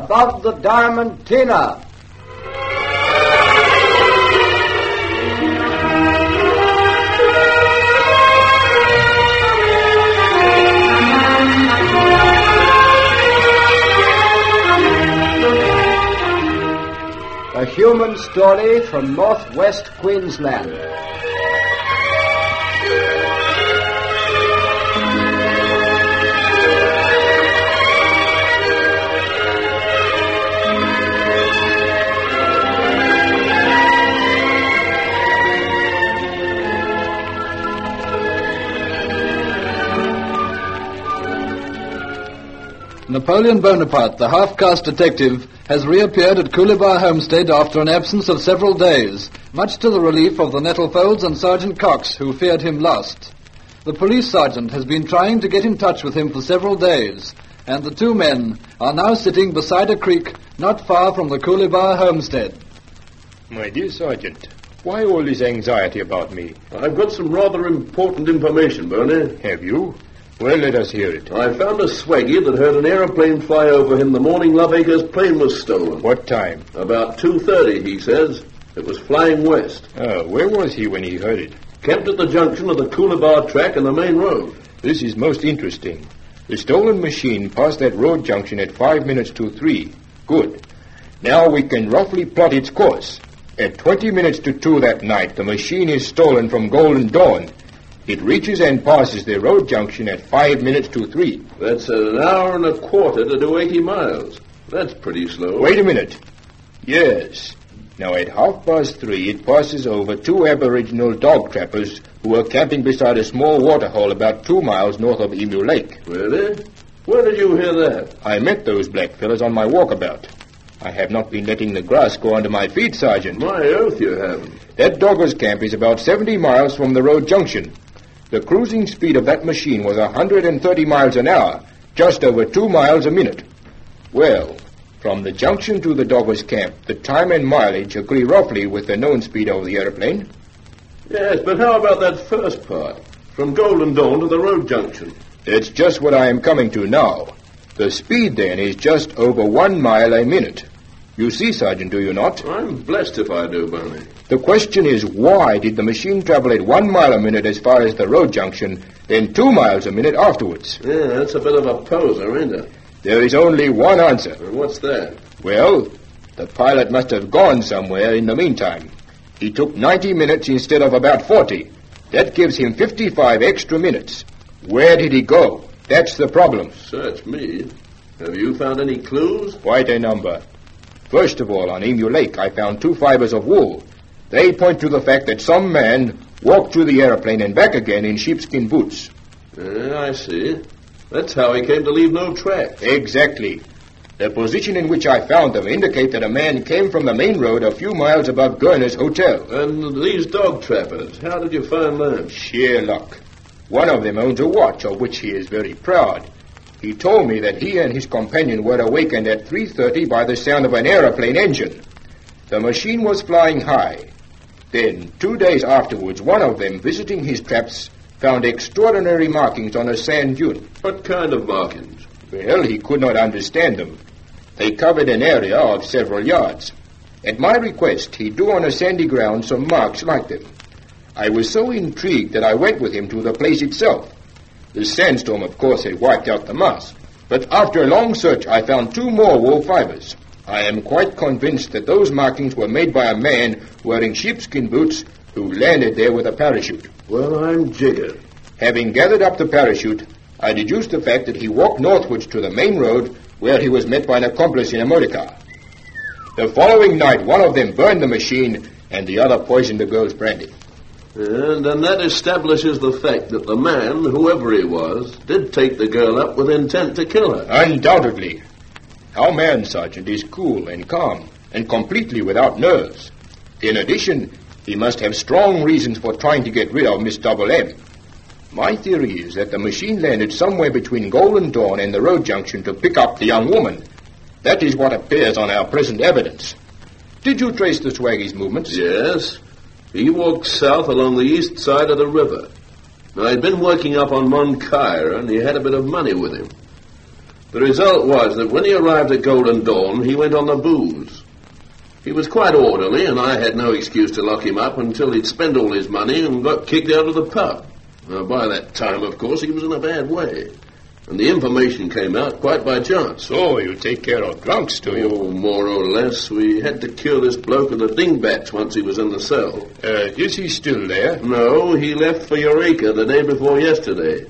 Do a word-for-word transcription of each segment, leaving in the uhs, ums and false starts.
above the Diamantina. A human story from northwest Queensland. Napoleon Bonaparte, the half-caste detective, has reappeared at Coolabah Homestead after an absence of several days, much to the relief of the Nettlefolds and Sergeant Cox, who feared him lost. The police sergeant has been trying to get in touch with him for several days, and the two men are now sitting beside a creek not far from the Coolabah Homestead. My dear Sergeant, why all this anxiety about me? I've got some rather important information, Bernie. Have you? Well, let us hear it. I found a swaggy that heard an aeroplane fly over him the morning Loveacre's plane was stolen. What time? About two thirty, he says. It was flying west. Oh, where was he when he heard it? Camped at the junction of the Coolabah track and the main road. This is most interesting. The stolen machine passed that road junction at five minutes to three. Good. Now we can roughly plot its course. At twenty minutes to two that night, the machine is stolen from Golden Dawn. It reaches and passes the road junction at five minutes to three. That's an hour and a quarter to do eighty miles. That's pretty slow. Wait a minute. Yes. Now at half past three, it passes over two Aboriginal dog trappers who were camping beside a small waterhole about two miles north of Emu Lake. Really? Where did you hear that? I met those black fellas on my walkabout. I have not been letting the grass go under my feet, Sergeant. My oath you haven't. That doggers camp is about seventy miles from the road junction. The cruising speed of that machine was one hundred thirty miles an hour, just over two miles a minute. Well, from the junction to the doggers' camp, the time and mileage agree roughly with the known speed of the airplane. Yes, but how about that first part? From Golden Dawn to the road junction. That's just what I am coming to now. The speed, then, is just over one mile a minute. You see, Sergeant, do you not? I'm blessed if I do, Bernie. The question is, why did the machine travel at one mile a minute as far as the road junction, then two miles a minute afterwards? Yeah, that's a bit of a poser, ain't it? There is only one answer. And what's that? Well, the pilot must have gone somewhere in the meantime. He took ninety minutes instead of about forty. That gives him fifty-five extra minutes. Where did he go? That's the problem. Search me. Have you found any clues? Quite a number. First of all, on Emu Lake, I found two fibers of wool. They point to the fact that some man walked to the airplane and back again in sheepskin boots. Uh, I see. That's how he came to leave no track. Exactly. The position in which I found them indicate that a man came from the main road a few miles above Gurner's Hotel. And these dog trappers, how did you find them? Sheer luck. One of them owns a watch, of which he is very proud. He told me that he and his companion were awakened at three thirty by the sound of an aeroplane engine. The machine was flying high. Then, two days afterwards, one of them, visiting his traps, found extraordinary markings on a sand dune. What kind of markings? Well, he could not understand them. They covered an area of several yards. At my request, he drew on a sandy ground some marks like them. I was so intrigued that I went with him to the place itself. The sandstorm, of course, had wiped out the marks. But after a long search, I found two more wool fibers. I am quite convinced that those markings were made by a man wearing sheepskin boots who landed there with a parachute. Well, I'm jiggered. Having gathered up the parachute, I deduced the fact that he walked northwards to the main road where he was met by an accomplice in a motor car. The following night, one of them burned the machine and the other poisoned the girl's brandy. And then that establishes the fact that the man, whoever he was, did take the girl up with intent to kill her. Undoubtedly. Our man, Sergeant, is cool and calm and completely without nerves. In addition, he must have strong reasons for trying to get rid of Miss Double M. My theory is that the machine landed somewhere between Golden Dawn and the road junction to pick up the young woman. That is what appears on our present evidence. Did you trace the swaggy's movements? Yes. He walked south along the east side of the river. Now, he'd been working up on Moncaira, and he had a bit of money with him. The result was that when he arrived at Golden Dawn, he went on the booze. He was quite orderly, and I had no excuse to lock him up until he'd spent all his money and got kicked out of the pub. Now, by that time, of course, he was in a bad way. And the information came out quite by chance. So you take care of drunks, do you? Oh, more or less. We had to cure this bloke of the dingbats once he was in the cell. Uh, is he still there? No, he left for Eureka the day before yesterday.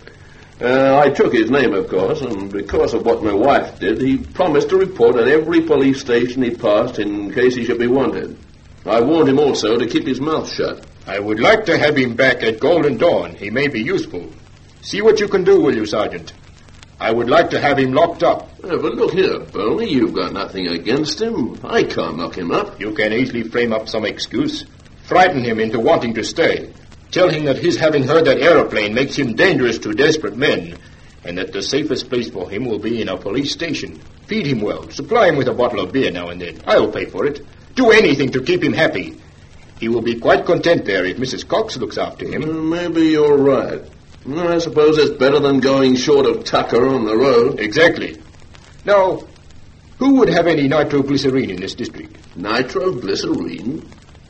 Uh, I took his name, of course, and because of what my wife did, he promised to report at every police station he passed in case he should be wanted. I warned him also to keep his mouth shut. I would like to have him back at Golden Dawn. He may be useful. See what you can do, will you, Sergeant? I would like to have him locked up. Yeah, but look here, Boney, you've got nothing against him. I can't lock him up. You can easily frame up some excuse. Frighten him into wanting to stay. Tell him that his having heard that aeroplane makes him dangerous to desperate men, and that the safest place for him will be in a police station. Feed him well. Supply him with a bottle of beer now and then. I'll pay for it. Do anything to keep him happy. He will be quite content there if Missus Cox looks after him. Uh, maybe you're right. Well, I suppose it's better than going short of tucker on the road. Exactly. Now, who would have any nitroglycerine in this district? Nitroglycerine?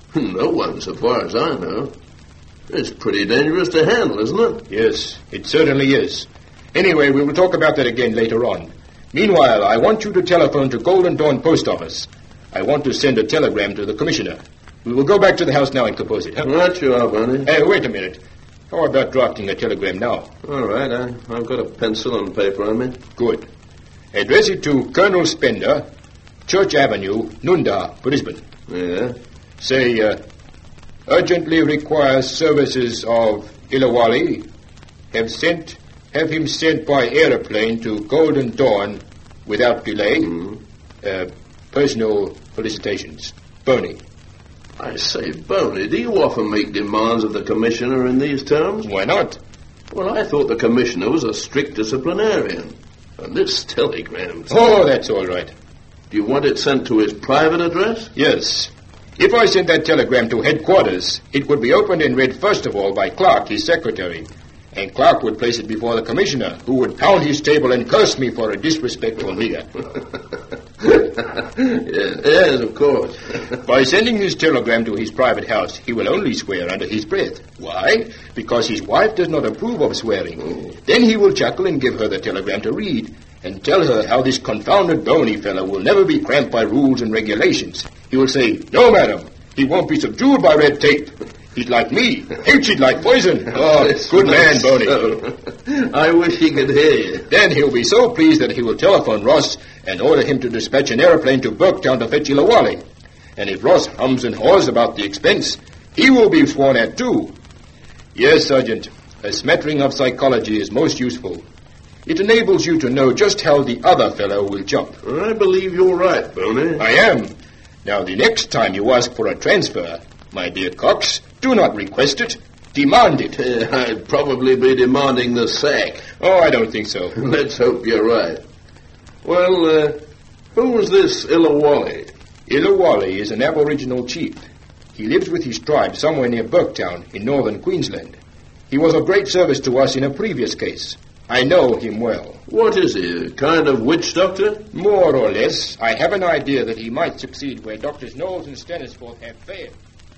No one, so far as I know. It's pretty dangerous to handle, isn't it? Yes, it certainly is. Anyway, we will talk about that again later on. Meanwhile, I want you to telephone to Golden Dawn Post Office. I want to send a telegram to the Commissioner. We will go back to the house now and compose it. Huh? Right you are, Bonnie. Hey, wait a minute. How about drafting a telegram now? All right, I, I've got a pencil and paper on me. Good. Address it to Colonel Spender, Church Avenue, Nunda, Brisbane. Yeah? Say, uh, urgently requires services of Illawali. Have sent, have him sent by aeroplane to Golden Dawn without delay. Mm. Uh, personal felicitations. Boney. I say, Boney, do you often make demands of the Commissioner in these terms? Why not? Well, I thought the Commissioner was a strict disciplinarian. And this telegram... Oh, that's all right. Do you want it sent to his private address? Yes. If I sent that telegram to headquarters, it would be opened and read first of all by Clark, his secretary. And Clark would place it before the Commissioner, who would pound his table and curse me for a disrespectful leader. yes, yes, of course. By sending this telegram to his private house, he will only swear under his breath. Why? Because his wife does not approve of swearing. Oh. Then he will chuckle and give her the telegram to read, and tell her how this confounded Boney fellow will never be cramped by rules and regulations. He will say, "No, madam, he won't be subdued by red tape. He's like me, hates it like poison." Oh, good man, Boney. So. I wish he could hear you. Then he'll be so pleased that he will telephone Ross and order him to dispatch an aeroplane to Burketown to fetch Illawali. And if Ross hums and haws about the expense, he will be sworn at too. Yes, Sergeant, a smattering of psychology is most useful. It enables you to know just how the other fellow will jump. I believe you're right, Boney. I am. Now, the next time you ask for a transfer, my dear Cox, do not request it. Demand it. Uh, I'd probably be demanding the sack. Oh, I don't think so. Let's hope you're right. Well, uh, who was this Illawali? Illawali is an Aboriginal chief. He lives with his tribe somewhere near Burketown in northern Queensland. He was of great service to us in a previous case. I know him well. What is he, a kind of witch doctor? More or less. I have an idea that he might succeed where Doctors Knowles and Stanisforth have failed.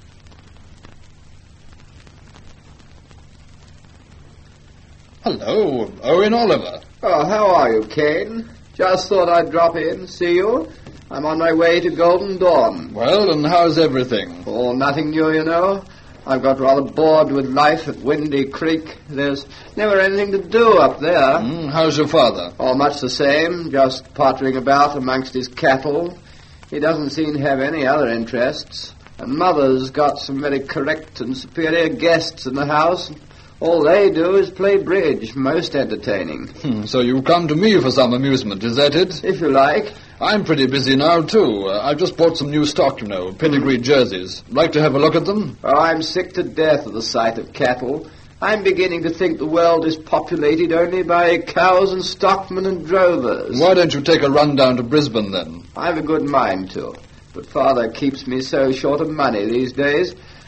Hello, Owen Oliver. Oh, how are you, Kane? Just thought I'd drop in, see you. I'm on my way to Golden Dawn. Well, and how's everything? Oh, nothing new, you know. I've got rather bored with life at Windy Creek. There's never anything to do up there. Mm, how's your father? Oh, much the same, just pottering about amongst his cattle. He doesn't seem to have any other interests. And Mother's got some very correct and superior guests in the house. All they do is play bridge, most entertaining. Hmm, so you've come to me for some amusement, is that it? If you like. I'm pretty busy now, too. Uh, I've just bought some new stock, you know, pedigree jerseys. Like to have a look at them? Oh, I'm sick to death of the sight of cattle. I'm beginning to think the world is populated only by cows and stockmen and drovers. Why don't you take a run down to Brisbane, then? I've a good mind to, but Father keeps me so short of money these days.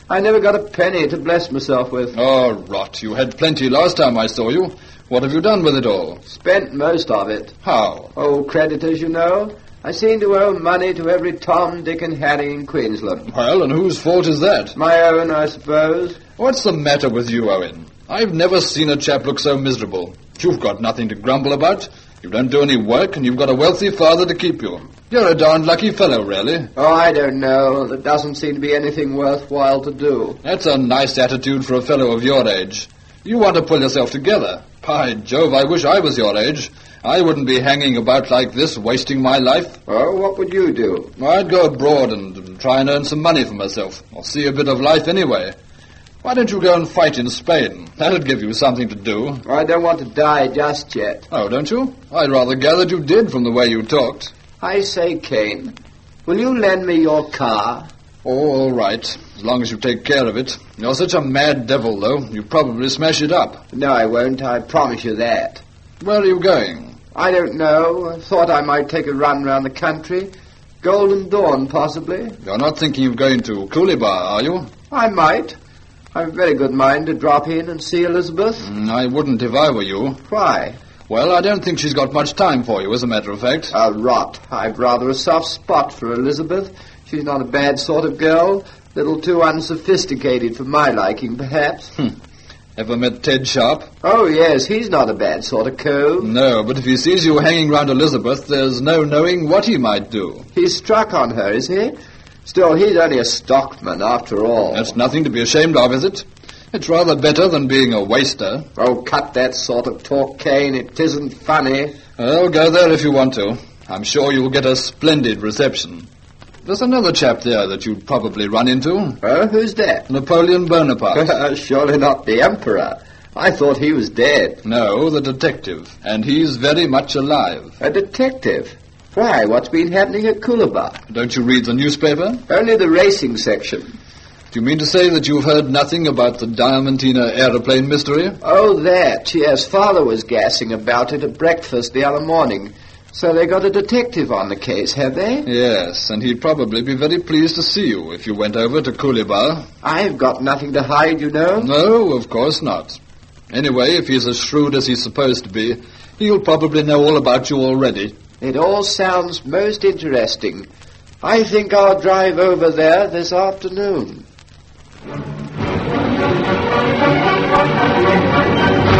I never got a penny to bless myself with. Oh, rot. You had plenty last time I saw you. What have you done with it all? Spent most of it. How? Old creditors, you know. I seem to owe money to every Tom, Dick and Harry in Queensland. Well, and whose fault is that? My own, I suppose. What's the matter with you, Owen? I've never seen a chap look so miserable. You've got nothing to grumble about. You don't do any work, and you've got a wealthy father to keep you. You're a darned lucky fellow, really. Oh, I don't know. There doesn't seem to be anything worthwhile to do. That's a nice attitude for a fellow of your age. You want to pull yourself together. By Jove, I wish I was your age. I wouldn't be hanging about like this, wasting my life. Oh, what would you do? I'd go abroad and try and earn some money for myself, or see a bit of life anyway. Why don't you go and fight in Spain? That'd give you something to do. I don't want to die just yet. Oh, don't you? I'd rather gathered you did from the way you talked. I say, Kane, will you lend me your car? Oh, all right, as long as you take care of it. You're such a mad devil, though. You'd probably smash it up. No, I won't. I promise you that. Where are you going? I don't know. I thought I might take a run round the country. Golden Dawn, possibly. You're not thinking of going to Coolibah, are you? I might. I've a very good mind to drop in and see Elizabeth. Mm, I wouldn't if I were you. Why? Well, I don't think she's got much time for you, as a matter of fact. Oh, rot. I've rather a soft spot for Elizabeth. She's not a bad sort of girl. A little too unsophisticated for my liking, perhaps. Hmm. Ever met Ted Sharp? Oh, yes, he's not a bad sort of cove. No, but if he sees you hanging round Elizabeth, there's no knowing what he might do. He's struck on her, is he? Still, he's only a stockman, after all. That's nothing to be ashamed of, is it? It's rather better than being a waster. Oh, cut that sort of talk, Kane. It isn't funny. Well, go there if you want to. I'm sure you'll get a splendid reception. There's another chap there that you'd probably run into. Oh, who's that? Napoleon Bonaparte. Surely not the Emperor. I thought he was dead. No, the detective. And he's very much alive. A detective? Why, what's been happening at Coolibah? Don't you read the newspaper? Only the racing section. Do you mean to say that you've heard nothing about the Diamantina aeroplane mystery? Oh, that, yes. Father was gassing about it at breakfast the other morning. So they got a detective on the case, have they? Yes, and he'd probably be very pleased to see you if you went over to Coolibah. I've got nothing to hide, you know. No, of course not. Anyway, if he's as shrewd as he's supposed to be, he'll probably know all about you already. It all sounds most interesting. I think I'll drive over there this afternoon.